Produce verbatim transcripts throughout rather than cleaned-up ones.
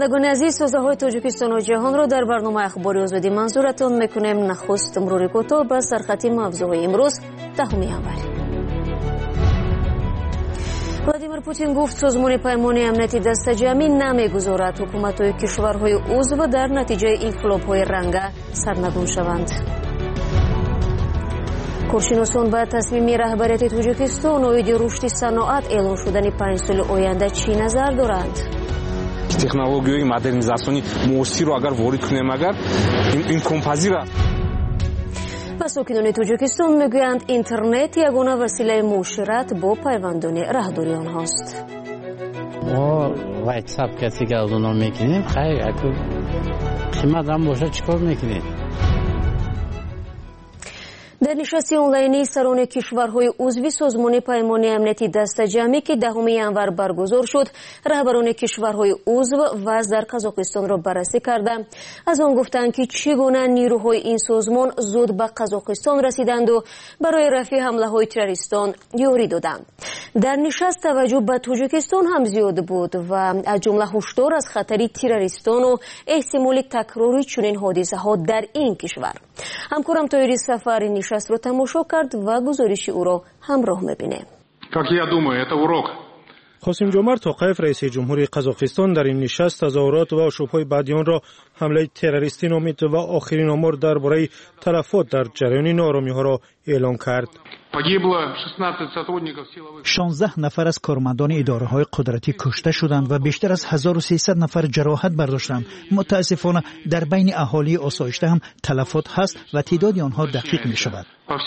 شنوندگان عزیز، سازه‌های تاجیکستان و جهان را در برنامه اخباری آزادی منظورتان میکنیم. نخست مرور کوتاه به سرخط موضوعهای امروز دهم январь. ولادیمیر پوتین گفت سازمان پیمان امنیتی دست جمعی نمیگذارد حکومت‌های کشورهای عضو در نتیجه انقلاب‌های رنگه سرنگون شوند. کارشناسان به تصمیم رهبریت تاجیکستان اویدی رشد صنعت اعلان شدن پنج سال آینده چی نظر دارند؟ технологияи модернизасиони муосирро агар ворид кунем агар имконпазир аст. و ساکنان تاجیکستان میگویند اینترنت یگانه وسیله معاشرت با پیوندان راهداری آنهاست. ما واتساپ کسی که از اونها میکنیم خیلی اکو قیمت هم باشه چیکار میکنیم؟ در نشست آنلاینی سران کشورهای عضو سازمان پیمان امنیتی دست جمعی که دهم январь برگزار شد، رهبران کشورهای عضو وضع در قزاقستان را بررسی کرده. از آن گفتند که چگونه نیروهای این سازمان زود به قزاقستان رسیدند و برای رفع حمله های تروریستان یاری دادند. در نشست توجه به تاجیکستان هم زیاد بود و از جمله هشدار از خطر تروریستان و احتمال تکرار چنین حادثه ها در این کشور. همکارم طاهری سفری نشست رو تماشا کرد و گزارش او را همراه می‌بینیم. قاسم جمعت توقیف رئیس جمهوری قزاقستان در این نشست تظاهرات و آشوب‌های بعدیان را حمله تروریستی نامید و آخرین آمار درباره تلفات در جریان ناآرامی‌ها را اعلان کرد. شانزده نفر از کارمندان اداره‌های قدرتی کشته شدند و بیشتر از هزار و سیصد نفر جراحت برداشتند. متاسفانه در بین اهالی آسایشته هم تلفات هست و تعداد آنها دقیق می‌شود.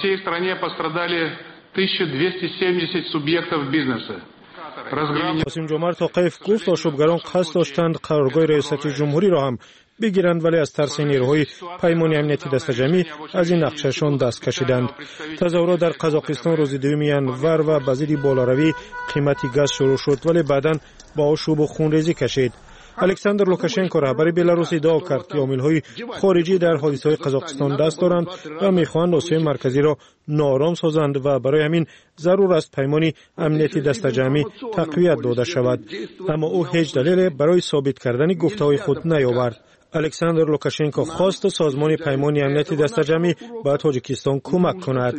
قاسم جمعت توقیف گفت آشوبگران قصد داشتند قرارگاه ریاست جمهوری را هم بگیرند، ولی از ترس نیروهای پیمان امنیتی دست جمعی از این نقششان دست کشیدند. تظاهرات در قزاقستان روز دوم январь و به ضد بالاروی قیمت گاز شروع شد، ولی بعداً با آشوب و خونریزی کشید. الکساندر لوکاشنکو رهبر بلاروس ادعا کرد که عامل‌های خارجی در حادثه‌های قزاقستان دست دارند و می‌خواهند آسیای مرکزی را ناآرام سازند و برای همین ضرور است پیمان امنیتی دست جمعی تقویت داده شود. اما او هیچ دلیل برای ثابت کردن گفته‌های خود نیاورد. الکساندر لوکاشنکو خواست سازمان پیمان امنیتی دست جمعی به تاجیکستان کمک کند.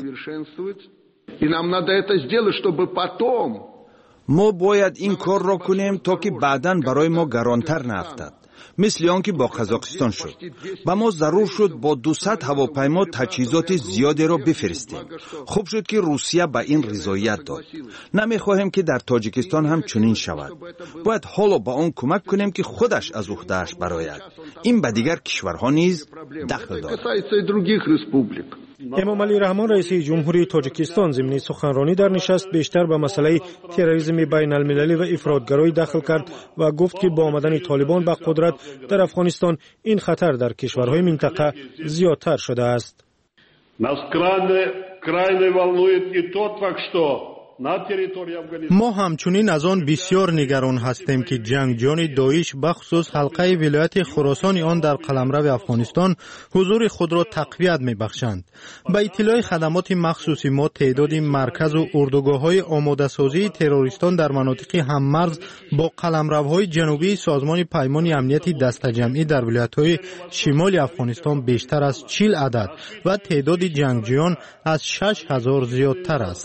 ما باید این کار را کنیم تا که بعداً برای ما گرانتر نیفتد. مثل آنکه با قزاقستان شد. با ما ضرور شد با دویست هواپیما تجهیزات زیادی را بفرستیم. خوب شد که روسیه به این رضایت داد. نمیخواهیم که در تاجیکستان هم چنین شود. باید حالا با آن کمک کنیم که خودش از عهده‌اش برآید. این به دیگر کشورها نیز دخل دارد. امامعلی رحمان رئیس جمهوری تاجیکستان ضمن سخنرانی در نشست بیشتر به مسئله تروریسم بین المللی و افراطگرایی دخل کرد و گفت که با آمدن طالبان به قدرت در افغانستان این خطر در کشورهای منطقه زیادتر شده است. ما همچنین از آن بسیار نگران هستیم که جنگجویان داعش بخصوص حلقه ولایت خراسان آن در قلمرو افغانستان حضور خود را تقویت می‌بخشند. با اطلاع خدمات مخصوصی ما تعداد مرکز و اردوگاه‌های آماده‌سازی تروریستان در مناطق هممرز با قلمروهای جنوبی سازمان پیمان امنیتی دست جمعی در ولایت‌های شمال افغانستان بیشتر از چهل عدد و تعداد جنگجویان از شش هزار زیادتر است.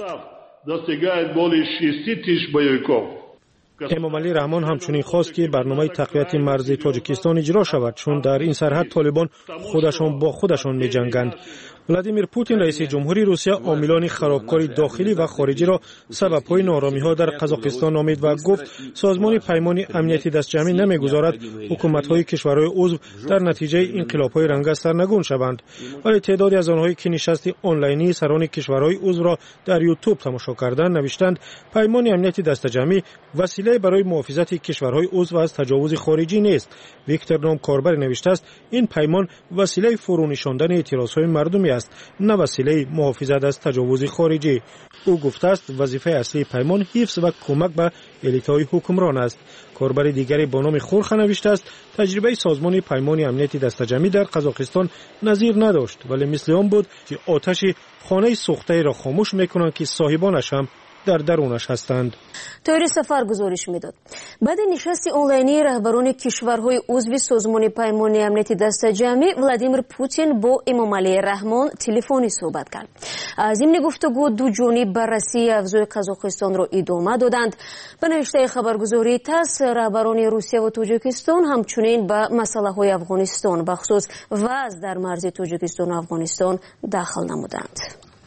امامعلی رحمان همچنین خواست که برنامه تقویت مرزی تاجیکستان اجرا شود، چون در این سرحد طالبان خودشان با خودشان می جنگند. ولادیمیر پوتین رئیس جمهوری روسیه عاملان خرابکاری داخلی و خارجی را سبب‌های ناآرامی‌ها در قزاقستان نامید و گفت سازمان پیمان امنیتی دست جمعی نمی‌گذارد حکومت‌های کشورهای عضو در نتیجه انقلاب‌های رنگه سرنگون شوند. ولی تعدادی از آنهایی که نشست آنلاینی سران کشورهای عضو را در یوتیوب تماشا کردند نوشتند پیمان امنیتی دست جمعی وسیله برای محافظت کشورهای عضو از تجاوز خارجی نیست. ویکتور نام کاربر نوشته است این پیمان وسیله فرونشاندن اعتراض‌های مردمی است، نه وسیله محافظت از تجاوز خارجی. او گفته است وظیفه اصلی پیمان حفظ و کمک به الیت‌های حکمران است. کاربر دیگری با نام خورخه نوشته است تجربه سازمان پیمان امنیتی دست جمعی در قزاقستان نظیر نداشت، ولی مثل آن بود که آتش خانه سوخته را خاموش میکنند که صاحبانش هم در درونش هستند. طوری سفر گزارش میداد. بعد نشست آنلاینی رهبران کشورهای عضو سازمان پیمان امنیتی دست جمعی، ولادیمیر پوتین با امامعلی رحمان تلفنی صحبت کرد. از این گفتگو دو جانب بررسی افزای قزاقستان را ادامه دادند. به نوشته خبرگزاری تاس، رهبران روسیه و تاجیکستان همچنین به مسئله های افغانستان بخصوص وضع در مرز تاجیکستان و افغانستان دخل نمودند.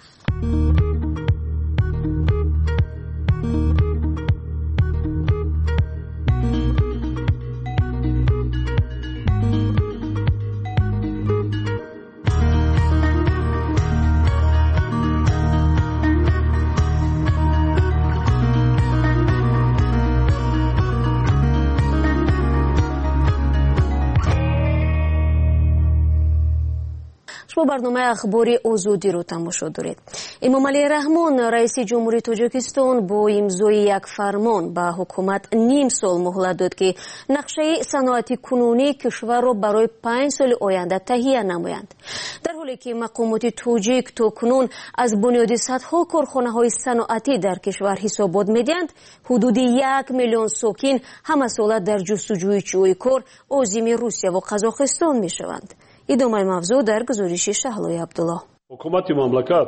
شما برنامه اخباری آزادی رو تماشا دارید. امامعلی رحمان رئیس جمهوری تاجیکستان با امضای یک فرمان به حکومت نیم سال مهلت داد که نقشه صنعتی کنونی کشور را برای پنج سال آینده تهیه نمایند. در حالی که مقامات تاجیک تاکنون از بنیاد صدها کارخانه های صنعتی در کشور حسابات میدهند، حدود یک میلیون ساکن همه ساله در جستجوی جای کار عازم روسیه و قزاقستان می شوند. ادامه موضوع در گزارش شهلای عبدالله. حکومت مملکت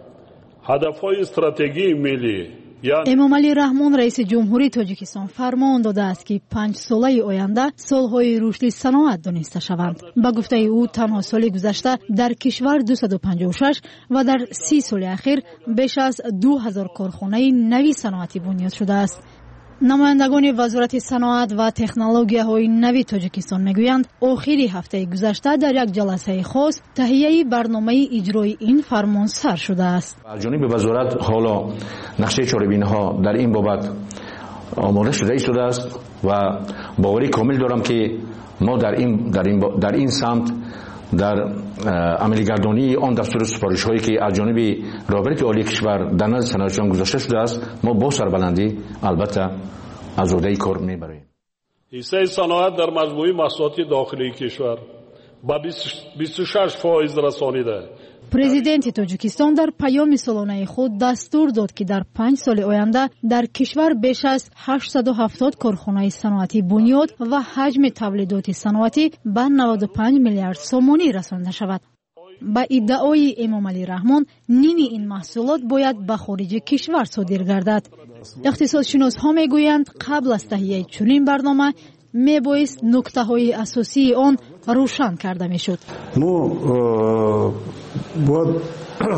هدفهای استراتژی ملی امامعلی رحمان رئیس جمهوری تاجیکستان فرمان داده است که پنج ساله آینده سالهای رشد صنعت دانسته شوند. با گفته او تنها سال گذشته در کشور دویست و پنجاه و شش و در سی سال اخیر بیش از دو هزار کارخانه نوی صنعتی بنیاد شده است. نمایندگان وزارت صنعت و تکنولوژی‌های نوی تاجیکستان میگویند آخری هفته گذشته در یک جلسه خاص تهیه برنامه اجرای این فرمان سر شده است. از جانب وزارت حالا نقشه چاره‌بین‌ها در این بابت آماده شده شده است و باوری کامل دارم که ما در این در این در این سمت در عملی‌گردانی آن دستور سفارش‌هایی که از جانب رهبری عالی کشور در نزد صنعتیان گذاشته شده است، ما با سربلندی البته از عهده کار می‌بریم. حصه صنعت در مجموعه محصولات داخلی کشور با بیست و شش فاصله رسانیده. پرزیدنت تاجیکستان در پیام سالانه خود دستور داد که در پنج سال آینده در کشور بیش از هشتصد و هفتاد کارخانه صنعتی بنیاد و حجم تولیدات صنعتی به نود و پنج میلیارد سومانی رسانده شود. با ادعای امامعلی رحمان نیمی این محصولات باید به خارج کشور صادر گردد. اقتصادشناس‌ها میگویند قبل از تهیه چنین برنامه میبایست نکته های اساسی آن روشن کرده میشد. ما باید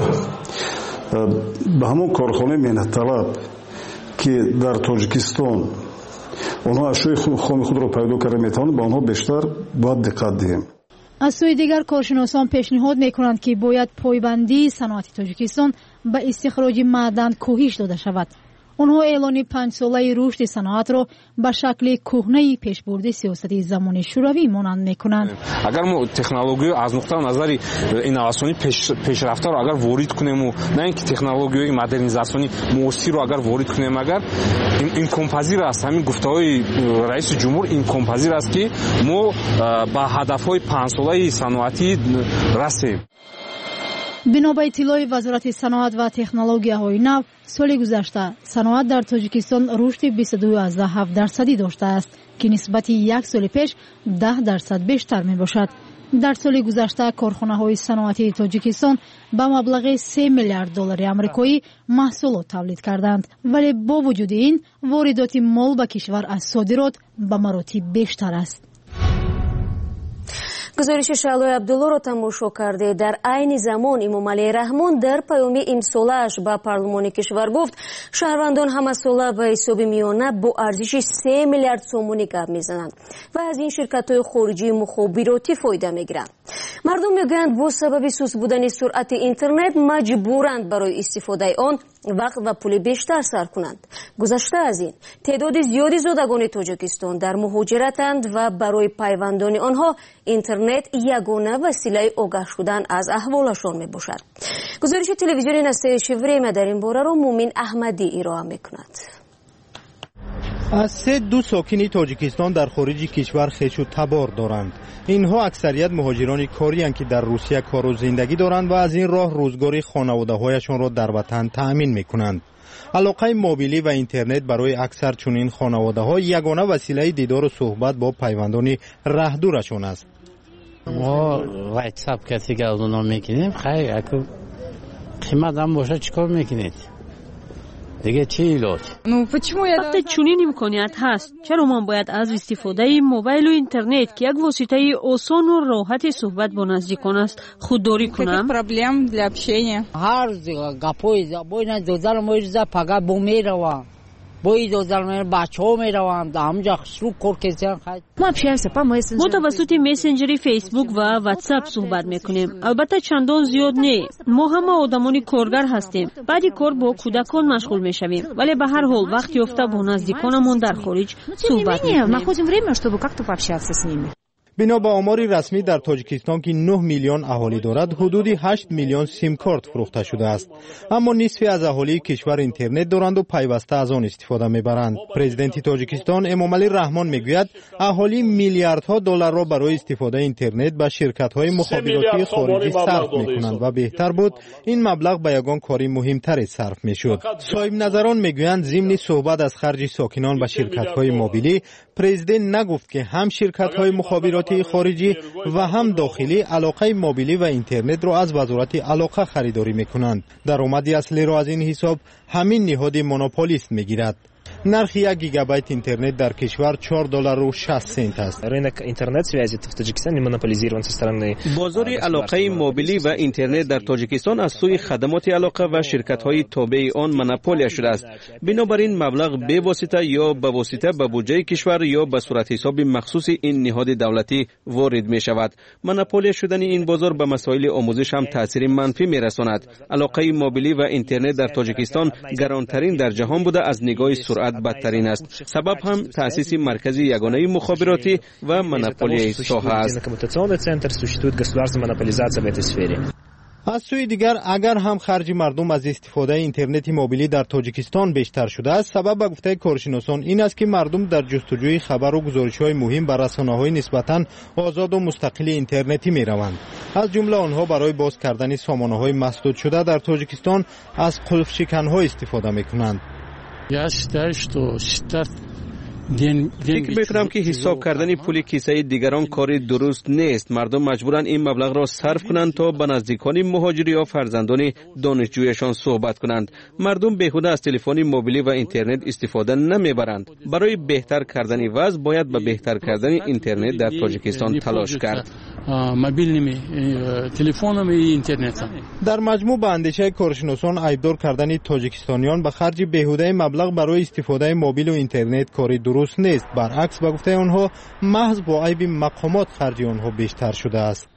به همون کارخانه محنت طلب که در تاجیکستان آنها اشیاء خام خود را پیدا کرده میتوانند به آنها بیشتر باید دقت دهیم. از سوی دیگر کارشناسان پیشنهاد میکنند که باید پایبندی صنعت تاجیکستان به استخراج معدن کاهش داده شود. آنها اعلان پنج ساله رشد صنعت را به شکل کهنه پیشبرد سیاست زمان شوروی مانند میکنند. اگر ما تکنولوژی از نقطه نظر اینواسیونی پیشرفته را اگر وارد کنیم و نه اینکه تکنولوژی مدرنیزاسیونی معاصر را اگر وارد کنیم، اگر این پذیر است، همین گفته‌های رئیس جمهور این پذیر است که ما به هدف‌های پنج ساله صنعتی رسیم. بنا به اطلاع وزارت صنعت و تکنولوژی‌های نو، سال گذشته صنعت در تاجیکستان رشد بیست و دو ممیز هفت درصدی داشته است که نسبت یک سال پیش ده درصد بیشتر می باشد. در سال گذشته کارخانه‌های صنعتی تاجیکستان به مبلغ سه میلیارد دلار آمریکایی محصولات تولید کردند، ولی با وجود این واردات مال به کشور از صادرات به مراتب بیشتر است. گزارش شهلای عبدالله را تماشا کرده. در عین زمان امامعلی رحمان در پیام امسالش به پارلمان کشور گفت شهروندان همه ساله به حساب میانه با ارزش سه میلیارد سومانی گپ میزنند و از این شرکت‌های خارجی مخابراتی فایده میگیرند. مردم میگویند با سبب سوس بودن سرعت اینترنت مجبورند برای استفاده آن وقت و پول بیشتر صرف کنند. گذشته از این تعداد زیادی زادگان تاجیکستان در مهاجرتند و برای پیوندان آنها اینترنت یگانه وسیله آگاه شدن از احوالشان می باشد. گزارش تلویزیونی نسته شوری در این باره را مومن احمدی ارائه میکند. از سه دو ساکن تاجیکستان در خارج کشور خویش و تبار دارند. اینها اکثریت مهاجران کاری هستند که در روسیه کار و زندگی دارند و از این راه روزگاری خانواده هایشان را در وطن تأمین میکنند. علاقه موبیلی و اینترنت برای اکثر چنین خانواده‌ها یگانه وسیله دیدار و صحبت با پیوندان رهدورشون است. ما واتساپ کسی که از اونها میکنیم خیلی اکو قیمت هم باشه چیکار میکنید دیگه چی علاج؟ وقتی چنین امکانیت هست چرا ما باید از استفاده موبایل و اینترنت که یک واسطه آسان و راحت صحبت با نزدیکان است خودداری کنم؟ هر گپوی باید دوزار مویزا پگا بومیروا باید دوزار میر بچه‌ها میروند همجا شروع کردن خیلی ما توسط مسنجری فیسبوک و واتساپ صحبت میکنیم. البته چندان زیاد نه. ما همه آدمانی کارگر هستیم. بعدی کار با کودکان مشغول میشویم. ولی به هر حال وقتی افته با نزدیکانمون در خارج صحبت میکنیم. بنا به آماری رسمی در تاجیکستان که نه میلیون اهالی دارد حدود هشت میلیون سیم کارت فروخته شده است، اما نصفی از اهالی کشور اینترنت دارند و پیوسته از آن استفاده میبرند. پرزیدنت تاجیکستان امامعلی رحمان میگوید اهالی میلیاردها دلار را برای استفاده اینترنت به شرکت‌های مخابراتی خارجی صرف میکنند و بهتر بود این مبلغ به یگان کاری مهمتر صرف میشد. صاحب نظران میگویند ضمن صحبت از خرج ساکنان به شرکت‌های موبیلی، پرزیدنت نگفت که هم شرکت‌های مخابراتی خارجی و هم داخلی علاقه موبیلی و اینترنت را از وزارت علاقه خریداری میکنند. درآمد اصلی را از این حساب همین نهاد مونوپولیست میگیرد. نرخ یک گیگابایت اینترنت در کشور چهار دلار و شصت سنت است. رынок интернет-связи в Таджикистане монополизирован со стороны. بازار علاقه موبیلی و اینترنت در تاجیکستان از سوی خدمات علاقه و شرکت‌های تابع آن مونوپولیا شده است. بنابراین مبلغ به واسطه یا به واسطه به بودجه کشور یا به صورت حساب مخصوص این نهاد دولتی وارد می شود. مونوپولیا شدن این بازار به مسائل آموزش هم تاثیر منفی می رساند. علاقه موبیلی و اینترنت در تاجیکستان گرانترین در جهان بوده از نگاه سرعت بدترین است. سبب هم تأسیس مرکز یگانه مخابراتی و مونوپولی ساحه است. از سوی دیگر اگر هم خرج مردم از استفاده اینترنت موبیلی در تاجیکستان بیشتر شده است، سبب به گفته کارشناسان این است که مردم در جستجوی خبر و گزارش‌های مهم بر رسانه‌های نسبتاً آزاد و مستقل اینترنتی می‌روند. از جمله آنها برای باز کردن سامانه‌های مسدود شده در تاجیکستان از قلف شکن‌ها استفاده می‌کنند. فکر میکنم که حساب کردن پول کیسه دیگران کار درست نیست. مردم مجبورن این مبلغ را صرف کنند تا به نزدیکان مهاجری یا فرزندان دانشجویشان صحبت کنند. مردم بیهوده از تلفن موبیلی و اینترنت استفاده نمیبرند. برای بهتر کردن وضع باید به بهتر کردن اینترنت در تاجیکستان تلاش کرد. در مجموع به اندیشه کارشناسان عیبدار کردن تاجیکستانیان به خرج بیهوده مبلغ برای استفاده موبیل و اینترنت کاری درست نیست. برعکس به گفته آنها محض با عیب مقامات خرج آنها بیشتر شده است.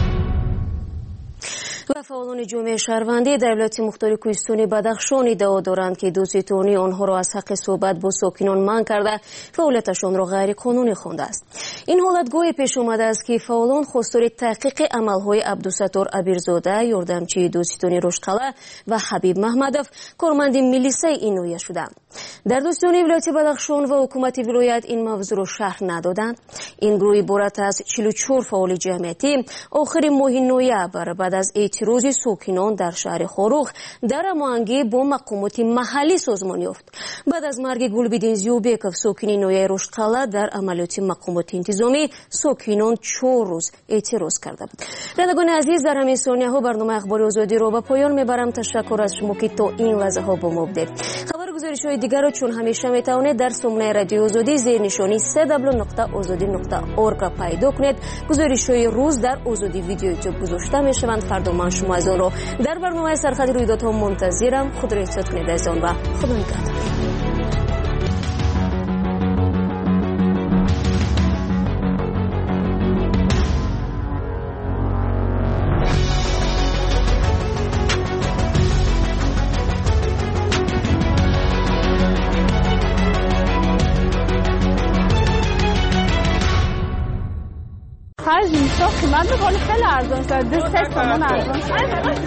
و فعالان جامعه شهروندی در ولایت مختار کوهستان بدخشان ادعا دارند که دوستانی آنها را از حق صحبت با ساکنان منع کرده فعالیتشان را غیر قانونی خوانده است. این حالت گاهی پیش آمده است که فعالان خواستار تحقیق عملهای عبدالستار ابیرزاده، یاردمچی دوستانی رشدقلعه و حبیب محمدов کارمند میلیسه این نوعیه شدند. در دوستانی ولایت بدخشان و حکومت ولایت این موضوع را شرح ندادند. این گروه عبارت از چهل و چهار فعال جمعیتی آخر ماه نوامبر بعد از اعتراض ساکنان در شهر خاروخ در هماهنگی با مقامات محلی سازمان یافت. بعد از مرگ گلبدین زیوبکov ساکن نویه رشدقلعه در عملیات مقامات انتظامی ساکنان چهار روز اعتراض کرده بود. بینندگان عزیز، در همین ثانیه ها برنامه اخبار آزادی را به پایان میبرم. تشکر از شما که تا این لحظه ها با ما بودید. خبر گزارش های دیگر را چون همیشه میتوانید در سامانه رادیو آزادی زیر نشانی دبلیو دبلیو دبلیو نقطه آزادی نقطه اورگ پیدا کنید. گزارش های روز در آزادی ویدیو یوتیوب گذاشته میشوند. فردا من شما از آن را در برنامه سرخط رویدادها منتظرم. خود را احتیاط کنید از آن و خدا نگهدار. خرج میشه قیمت ولی خیلی ارزان شد. دو سه تومن ارزان شد.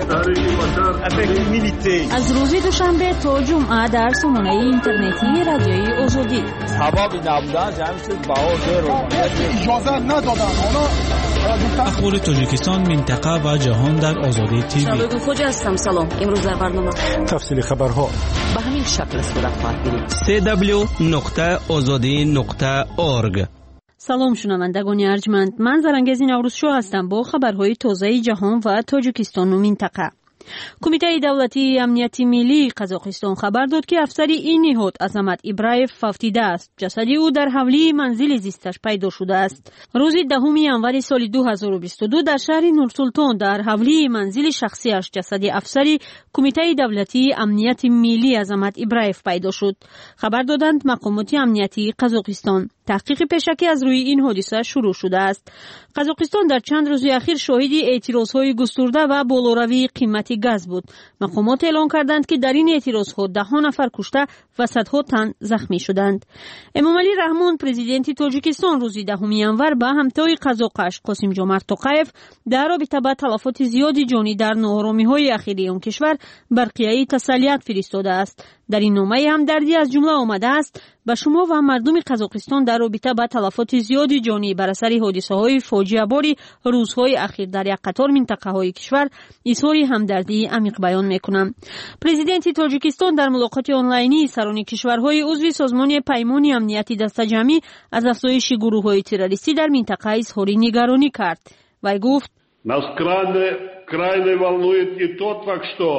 از روز دوشنبه تا جمعه در سامانه اینترنتی رادیوی آزادی سبب نبودن جمع شد باور رو اجازه ندادن. اخبار تاجیکستان، منطقه و جهان در آزادی تیوی. شبکه خوج هستم. سلام. امروز در برنامه تفصیل خبرها به همین شکل صورت خواهد گرفت. سی دبلیو نقطه آزادی نقطه اورگ. سلام شنوندگان ارجمند، من زرنگزی نوروزشو هستم با خبرهای تازه جهان و تاجیکستان و منطقه. کمیته دولتی امنیتی ملی قزاقستان خبر داد که افسری این نهاد عظمت ابراهیف فوتیده است. جسد او در حولی منزل زیستش پیدا شده است. روز دهم ژانویه سال دو هزار و بیست و دو در شهر نورسلطان در حولی منزل شخصیش جسد افسری کمیته دولتی امنیتی ملی عظمت ابراهیف پیدا شد. خبر دادند مقامات امنیتی قزاقستان. تحقیق پیشکی از روی این حادثه شروع شده است. قزاقستان در چند روز اخیر شاهد اعتراضهای گسترده و بالاروی قیمت گاز بود. مقامات اعلام کردند که در این اعتراضها ده ها نفر کشته و صدها تن زخمی شدند. امامعلی رحمان پرزیدنت تاجیکستان روز دهم ژانویه به همتای قزاقش قاسم جمعت توقیف در رابطه با تلفات زیادی جانی در ناآرامی‌های اخیری آن کشور برقیه تسلیت فرستاده است. در این نامه همدردی از جمله آمده است: به شما و مردم قزاقستان در رابطه با تلفات زیادی جانی بر اثر حادثه‌های فاجعه بار روزهای اخیر در یک قطار منطقه‌های کشور اظهار همدردی عمیق بیان می‌کنم. پرزیدنت تاجیکستان در ملاقات آنلاینی سران کشورهای عضو سازمان پیمان امنیتی دسته‌جمعی از افزایش گروه‌های تروریستی در منطقه اظهار نگرانی کرد. وی گفت: Нас крайне крайне волнует и тот факт, что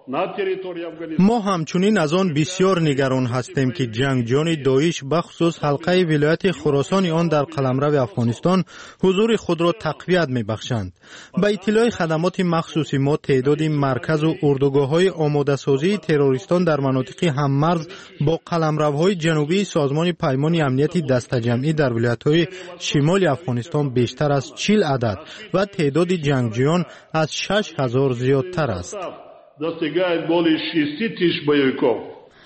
ما همچنین از آن بسیار نگران هستیم که جنگجویان داعش بخصوص حلقه ولایت خراسان آن در قلمرو افغانستان حضور خود را تقویت می‌بخشند. با اطلاع خدمات مخصوصی ما تعداد مرکز و اردوگاه‌های آماده‌سازی تروریستان در مناطق هممرز با قلمروهای جنوبی سازمان پیمان امنیتی دسته‌جمعی در ولایت‌های شمال افغانستان بیشتر از چهل عدد و تعداد جنگجویان از شش هزار زیادتر است. достигает более шести тысяч боевиков.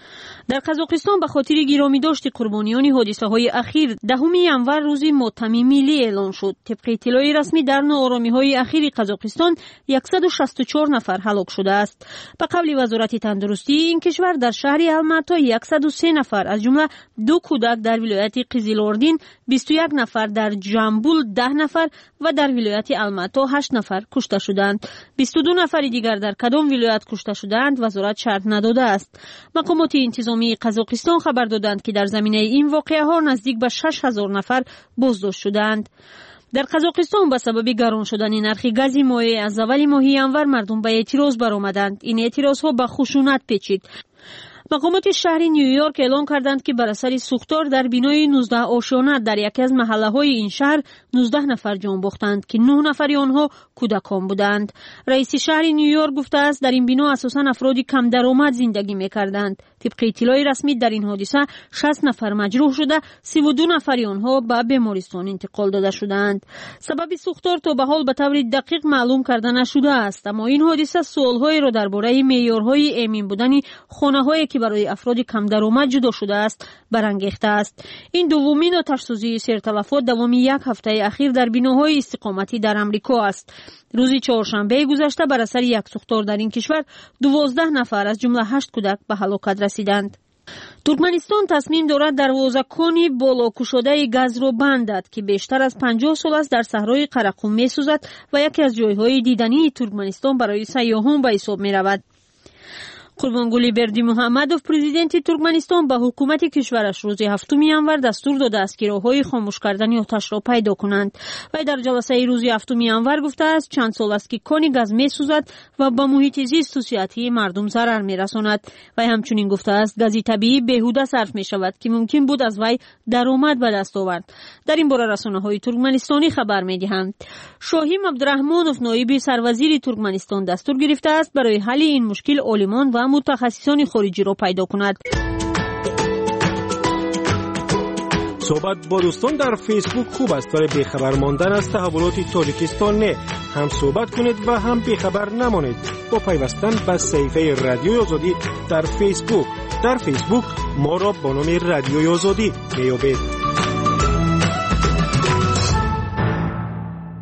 در قزاقستان به خاطر گرامی داشت قربانیان حادثه های اخیر دهم ژانویه روز ماتم ملی اعلان شد. طبق اطلاع رسمی در ناآرامی های اخیر قزاقستان صد و شصت و چهار نفر هلاک شده است. به قول وزارت تندرستی این کشور در شهر الماتا صد و سه نفر از جمله دو کودک در ولایت قزیلاردین، بیست و یک نفر در جامبول، ده نفر و در ولایت الماتا هشت نفر کشته شدند. بیست و دو نفر دیگر در کدام ولایت کشته شدند وزارت شرح نداده است. مقامات انتظامی قزاقستان خبر دادند که در زمینه این واقعه ها نزدیک به شش هزار نفر بازداشت شدند. در قزاقستان به سبب گران شدن نرخ گاز مایع از اول ماه ژانویه مردم به اعتراض برآمدند. این اعتراض ها به خشونت پیچید. مقامات شهر نیویورک اعلام کردند که بر اثر سوختار در بینای نوزده آشیانه در یکی از محله های این شهر نوزده نفر جان باختند که نه نفر آنها کودکان بودند. رئیس شهر نیویورک گفته است در این بنا اساساً افرادی کم درآمد زندگی می‌کردند. طبق اطلاع رسمی در این حادثه شصت نفر مجروح شده، سی و دو نفر آنها به بیمارستان انتقال داده شدند. سبب سوختار تا به حال به طور دقیق معلوم کرده نشده است، اما این حادثه سوال‌هایی را درباره معیارهای امن بودن خانه‌هایی که برای افراد کم درآمد جدا شده است برانگیخته است. این دومین آتش‌سوزی سرتلفات دوام یک هفته اخیر در بناهای استقامتی در امریکا است. روز چهارشنبه گذشته بر اثر یک سوختار در این کشور دوازده نفر از جمله هشت کودک به هلاکت رسیدند. ترکمنستان تصمیم دارد دروازه‌کانی بالا گشاده گاز را بندد که بیشتر از پنجاه سال است در صحرای قراقوم می‌سوزد و یکی از جایهای دیدنی ترکمنستان برای سیاحان به حساب می‌رود. قربانگلی بردی محمدوف پرزیدنت ترکمنستان به حکومت کشورش روز هفتم ژانویه دستور داده است که راههای خاموش کردن آتش را پیدا کنند. و در جلسه روز هفتم ژانویه گفته است چند سال است که کانی گاز می‌سوزد و به محیط زیست و صحتی مردم ضرر می‌رساند. و همچنین گفته است گاز طبیعی بیهوده صرف می‌شود که ممکن بود از وی درآمد به دست آورد. در این باره رسانه‌های ترکمنستانی خبر می‌دهند. شاهیم عبدالرحمانوف نایب سروزیر ترکمنستان دستور گرفته است برای حل این مشکل عالمان و متخصصان خارجی را پیدا کند. صحبت با دوستان در فیسبوک خوب است، برای بیخبر ماندن از تحولات تاجیکستان نه. هم صحبت کنید و هم بیخبر نمانید با پیوستن به صفحه رادیوی آزادی در فیسبوک. در فیسبوک ما را با نام رادیوی آزادی میابید.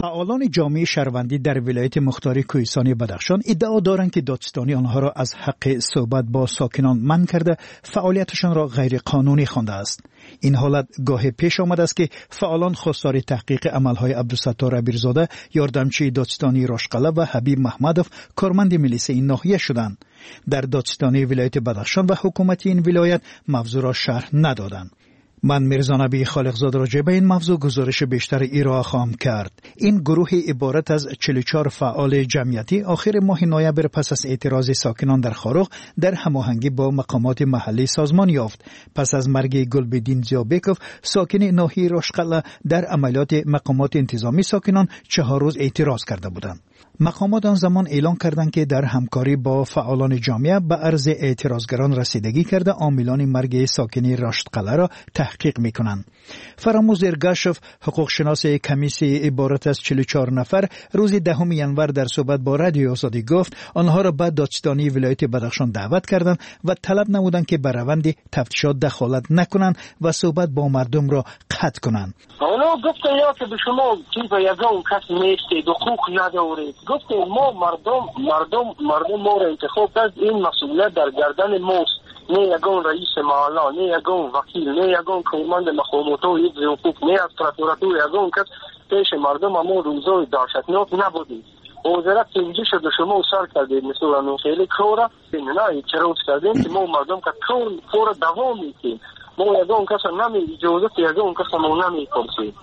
فعالان جامعه شهروندی در ولایت مختار کوهستانی بدخشان ادعا دارند که دادستانی آنها را از حق صحبت با ساکنان منع کرده، فعالیتشان را غیر قانونی خوانده است. این حالت گاه پیش آمده است که فعالان خواستار تحقیق عملهای عبدالستار عبیرزاده، یاردمچی دادستانی راشقله و حبیب محمدوف، کارمند میلیسه این ناحیه شدند. در دادستانی ولایت بدخشان و حکومت این ولایت موضوع را شرح ندادند. من میرزا نبی خالقزاده راجع به این موضوع گزارش بیشتر ارائه خواهم کرد. این گروه عبارت از چهل و چهار فعال جمعیتی آخر ماه نوامبر پس از اعتراض ساکنان در خاروق در هماهنگی با مقامات محلی سازمان یافت. پس از مرگ گلبدین زیابکوف ساکن ناحیه راشقله در عملیات مقامات انتظامی ساکنان چهار روز اعتراض کرده بودند. مقامات آن زمان اعلان کردند که در همکاری با فعالان جامعه به عرض اعتراضگران رسیدگی کرده عاملان مرگ ساکنی راشقله را تحقیق میکنند. فراموز ارگاشوف، حقوق شناس کمیسی عبارت از چهل و چهار نفر، روز دهم ژانویه در صحبت با رادیو آزادی گفت آنها را به دادستانی ولایت بدخشان دعوت کردند و طلب نمودند که به روند تفتیشات دخالت نکنند و صحبت با مردم را قطع کنند. اونا گفتن یا که به شما چیز یگان کس نیستید، حقوق ندارید. گفتن ما مردم مردم مردم ما را انتخاب کرد، این مسئولیت در گردن ماست. نه یگان رئیس محله، نه یگان وکیل، نه یگان کارمند مقامات و حفظ حقوق، نه از پرокуратور یگان کس پیش مردم ما روزای داشتناک نبودید. وزارت سنجش شد شما سر کردید مثل اون خیلی کورا نه اعتراض کردیم که ما مردم که کور کور دوام میدیم. ما یگان کس نمی اجازه یگان کس ما نمی پرسید.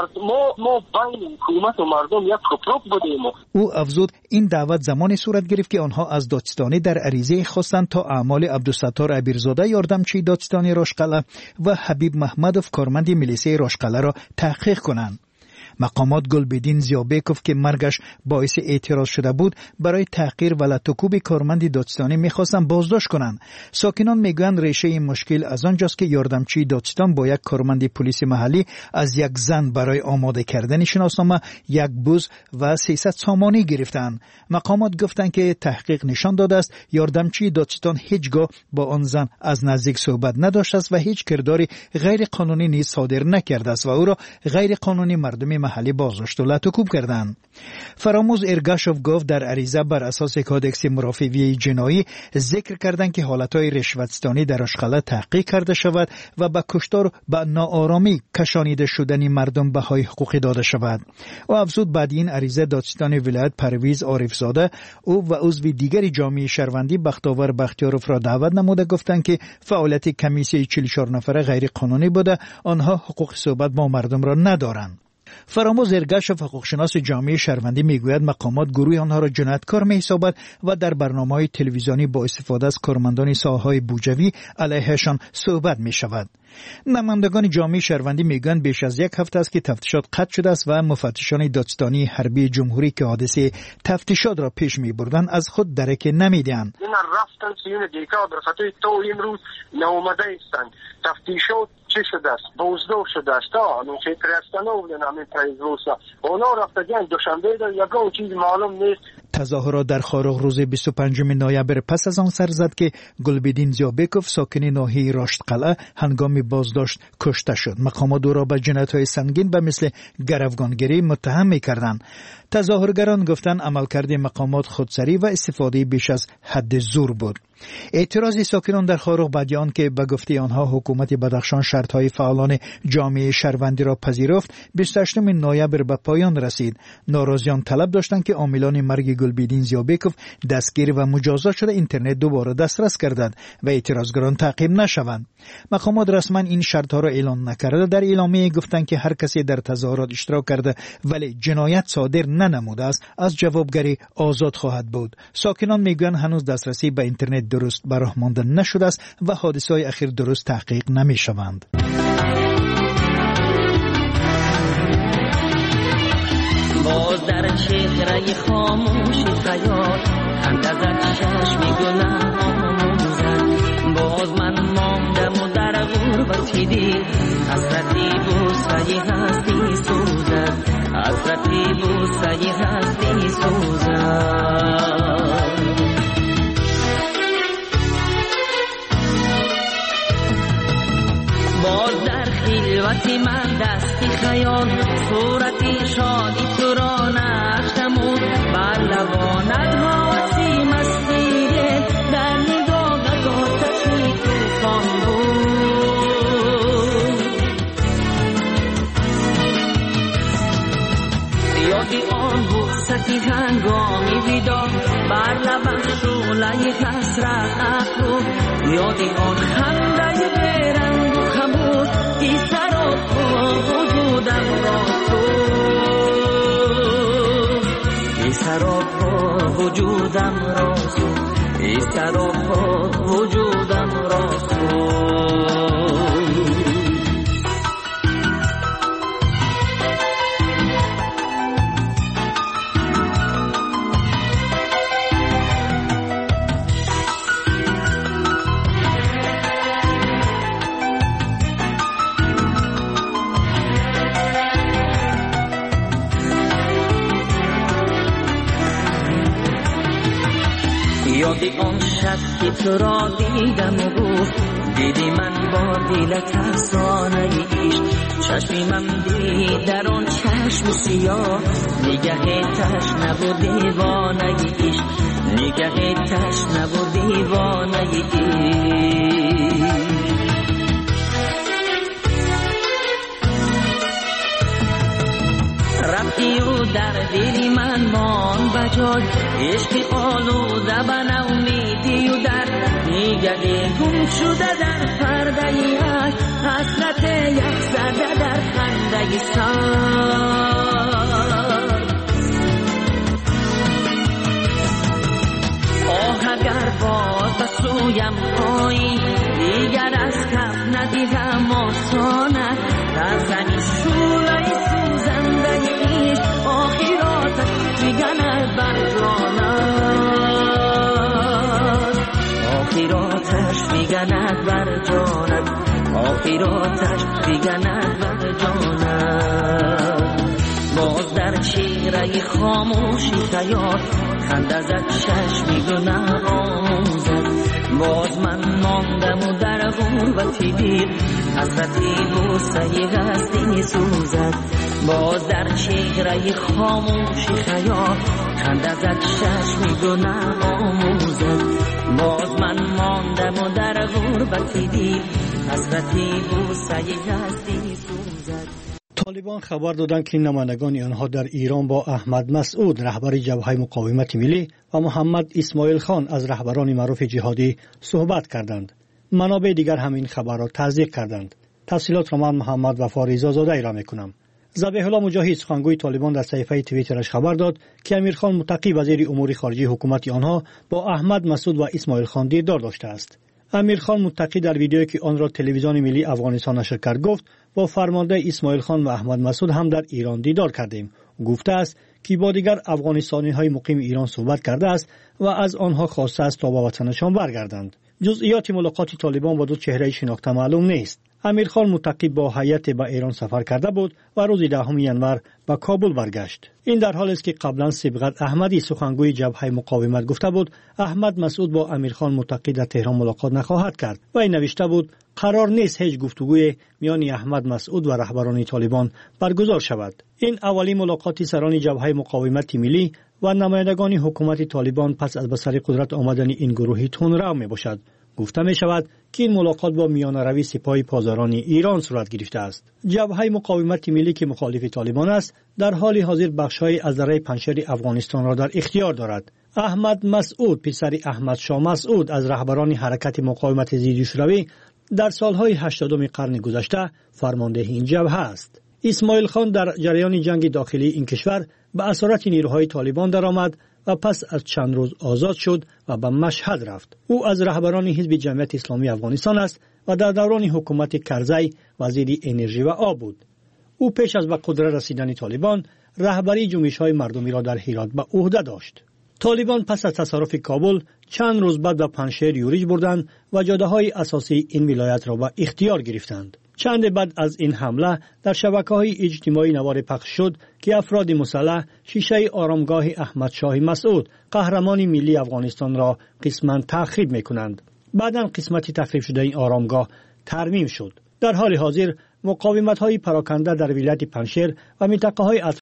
ما ما بین حکومت و مردم یک کپروک بودیم. او افزود این دعوت زمان صورت گرفت که آنها از دادستانی در عریضه خواستند تا اعمال عبدالستار عبیرزاده، یاردمچی دادستانی راشقله و حبیب محمدوف، کارمند میلیسه راشقله را تحقیق کنند. مقامات گلبدین زیابکوف که مرگش باعث اعتراض شده بود برای تحقیر و لطکوب کارمند دادستانی میخواستند بازداشت کنند. ساکنان میگویند ریشه این مشکل از آنجاست که یاردمچی دادستان با یک کارمند پلیس محلی از یک زن برای آماده کردن شناسنامه یک بوز و سیصد سامانی گرفتند. مقامات گفتند که تحقیق نشان داده است یاردمچی دادستان هیچگاه با آن زن از نزدیک صحبت نداشته است و هیچ کرداری غیر قانونی نیز صادر نکرده است و او را غیر قانونی مردم محلی بازداشت و لطکوب کردند. فراموز ارگاشوف گفت در عریضه بر اساس کادکس مرافعه جنایی ذکر کردند که حالتهای رشوتستانی در راشقله تحقیق کرده شود و به کشتار به ناآرامی کشانیده شدن مردم بهای حقوقی داده شود. او افزود بعد این عریضه دادستان ولایت پرویز عارفزاده او و عضو دیگری جامعه شهروندی بختاور بختیاروف را دعوت نموده گفتند که فعالیت کمیسیون چهل و چهار نفره غیر قانونی بوده، آنها حقوق صحبت با مردم را ندارند. فراموز ارگاشوف، حقوق شناس جامعه شهروندی، میگوید مقامات گروه آنها را جنایتکار می‌حسابد و در برنامه‌های تلویزیونی با استفاده از کارمندان ساحه‌های بوجوی علیهشان صحبت می‌شود. نمایندگان جامعه شهروندی میگویند بیش از یک هفته است که تفتیشات قطع شده است و مفتشان دادستانی حربی جمهوری که حادثه تفتیشات را پیش می‌بردند از خود درک نمی‌دهند. این رفتن سیون دیکا در خطای تو امروز ناآمده هستند. تفتیشات چه شده است؟ بازداشت شده است. تا اون که پرستانو بودن همین پریزوسا. اونا رفتن دوشنبه در یگان چیز معلوم نیست. تظاهرات در خاروق روز بیست و پنجم نوامبر پس از آن سر زد که گلبدین زیابکوف ساکن ناحیه راشقله هنگام بازداشت کشته شد. مقامات او را به جنایت‌های سنگین به مثل گروگانگیری متهم می‌کردند. تظاهرگران گفتند عملکرد مقامات خودسری و استفاده بیش از حد زور بود. اعتراض ساکنان در خاروق بعد آن که به گفته آنها حکومت بدخشان شرط‌های فعالان جامعه شهروندی را پذیرفت، بیست و هشتم نوامبر به پایان رسید. ناراضیان طلب داشتند که عاملان مرگ گلبدین زیابکوف دستگیر و مجازات شده اینترنت دوباره دسترس گردد و اعتراضگران تعقیب نشوند. مقامات رسما این شرط‌ها را اعلام نکرده. در اعلامیه گفتند که هر کسی در تظاهرات اشتراک کرده ولی جنایت صادر ننموده است از جوابگری آزاد خواهد بود. ساکنان میگویند هنوز دسترسی به اینترنت درست به راه مانده نشده است و حادثه‌های اخیر درست تحقیق نمی‌شوند. باز در چهره خاموش خیال خند ازت چشم گناه آموزد. باز من ماندم و در غربتی دید حسرتی بوسه هستی سوزد. حسرتی بوسه هستی سوزد. باز در خلوت من دستی خیال صورتی شادی تو را یادی آن بوستی هنگامی بیدار بر لبم شعله حسرت افروخت یادی آن خنده بیرنگ و خموش ای سراپا وجودم را سوخت ای سراپا وجودم را سوخت ای سراپا وجودم را سوخت یادی آن شب که تو را دیدم و گفت دیدی من با دل ترسانه ایش چشمی من دید در آن چشم سیاه نگه تشنه و دیوانه ایش نگه تشنه و دیوانه ایش رفتی و در دلی من مان بجای عشق آلوده به نومیدی و در نگه گم شده در پرده عشق حسرت یک زده در خنده سر آه اگر باز به سویم آیی دیگر از کف ندیدم آسانه در زمین شوله سوزنده ایش آخراتش میگند بر جانت آخراتش میگند بر جانت آخراتش میگند بر جانت باز در چهره خاموشی خیال خنده زد چشمی گناه آموزد باز من ماندم و در غربتی دیر حسرتی بوسه هستی سوزد باز در چهره خاموشی خیال خنده زد چشمی گناه آموزد باز من ماندم و در غربتی دیر حسرتی بوسه هستی سوزد. طالبان خبر دادند که نمایندگان آنها در ایران با احمد مسعود رهبر جبهه مقاومت ملی و محمد اسماعیل خان از رهبران معروف جهادی صحبت کردند. منابع دیگر هم این خبر را تصدیق کردند. تفصیلات را من محمد وفا رضازاده اعلام می‌کنم. ذبیح الله مجاهد سخنگوی طالبان در صفحه توییترش خبر داد که امیرخان متقی وزیر امور خارجه حکومت آنها با احمد مسعود و اسماعیل خان دیدار داشته است. امیرخان متقی در ویدیویی که آن را تلویزیون ملی افغانستان نشر کرد گفت با فرمانده اسماعیل خان و احمد مسعود هم در ایران دیدار کردیم. گفته است که با دیگر افغانستانی‌های مقیم ایران صحبت کرده است و از آنها خواسته است تا به وطنشان برگردند. جزئیات ملاقات طالبان با دو چهره شناخته معلوم نیست. امیرخان متقی با هیئت به ایران سفر کرده بود و روز دهم ژانویه به کابل برگشت. این در حالی است که قبلا صبغت احمدی سخنگوی جبهه مقاومت گفته بود احمد مسعود با امیرخان متقی در تهران ملاقات نخواهد کرد و این نوشته بود قرار نیست هیچ گفتگوی میان احمد مسعود و رهبران طالبان برگزار شود. این اولین ملاقات سران جبهه مقاومت ملی و نمایندگان حکومت طالبان پس از به سر قدرت آمدن این گروهی تندرو می باشد. گفته می شود که این ملاقات با میانروی سپاه پاسداران ایران صورت گرفته است. جبهه مقاومت ملی که مخالف طالبان است در حال حاضر بخش‌های از دره پنجشیر افغانستان را در اختیار دارد. احمد مسعود پسر احمد شاه مسعود از رهبران حرکت مقاومت ضد شوروی در سالهای هشتادم قرن گذشته فرمانده این جبهه است. اسماعیل خان در جریان جنگ داخلی این کشور به اسارت نیروهای طالبان درآمد و پس از چند روز آزاد شد و به مشهد رفت. او از رهبران حزب جمعیت اسلامی افغانستان است و در دوران حکومت کرزی وزیر انرژی و آب بود. او پیش از به قدرت رسیدن طالبان رهبری جنبش‌های مردمی را در هرات به عهده داشت. طالبان پس از تصرف کابل چند روز بعد به پنجشیر یورش بردند و جاده‌های اساسی این ولایت را به اختیار گرفتند. چند بعد از این حمله در شبکه‌های اجتماعی نوار پخش شد که افراد مسلح شیشه آرامگاه احمد شاه مسعود قهرمان ملی افغانستان را قسماً تخریب می‌کنند. بعداً قسمتی تخریب شده این آرامگاه ترمیم شد. در حال حاضر مقاومت‌های پراکنده در ولایت پنجشیر و منطقه‌های